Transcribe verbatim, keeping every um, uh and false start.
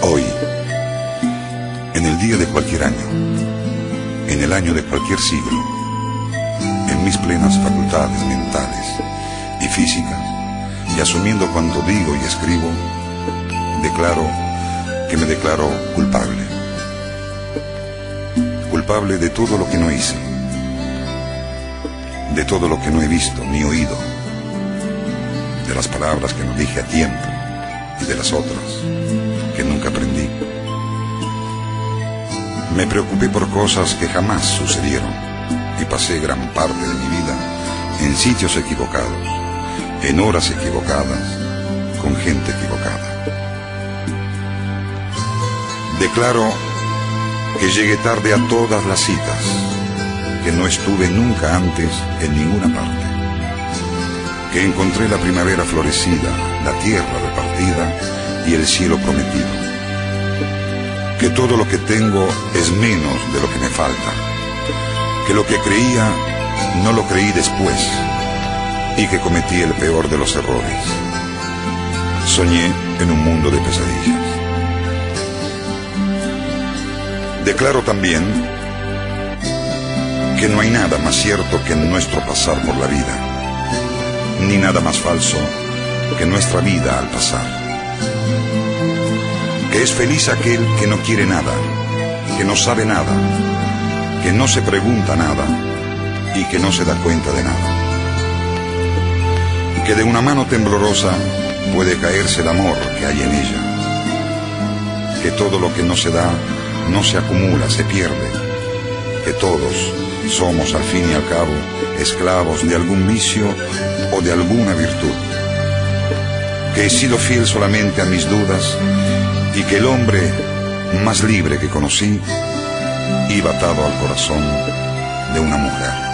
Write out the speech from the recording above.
Hoy, en el día de cualquier año, en el año de cualquier siglo, en mis plenas facultades mentales y físicas, y asumiendo cuanto digo y escribo, declaro que me declaro culpable. Culpable de todo lo que no hice, de todo lo que no he visto ni oído, de las palabras que no dije a tiempo y de las otras que nunca aprendí. Me preocupé por cosas que jamás sucedieron y pasé gran parte de mi vida en sitios equivocados, en horas equivocadas, con gente equivocada. Declaro que llegué tarde a todas las citas, que no estuve nunca antes en ninguna parte, que encontré la primavera florecida, la tierra repartida y el cielo prometido, que todo lo que tengo es menos de lo que me falta, que lo que creía no lo creí después y que cometí el peor de los errores. Soñé en un mundo de pesadillas. Declaro también que no hay nada más cierto que nuestro pasar por la vida, ni nada más falso que nuestra vida al pasar. Que es feliz aquel que no quiere nada, que no sabe nada, que no se pregunta nada y que no se da cuenta de nada. Que de una mano temblorosa puede caerse el amor que hay en ella. Que todo lo que no se da no se acumula, se pierde. Que todos somos al fin y al cabo esclavos de algún vicio o de alguna virtud. Que he sido fiel solamente a mis dudas y que el hombre más libre que conocí iba atado al corazón de una mujer.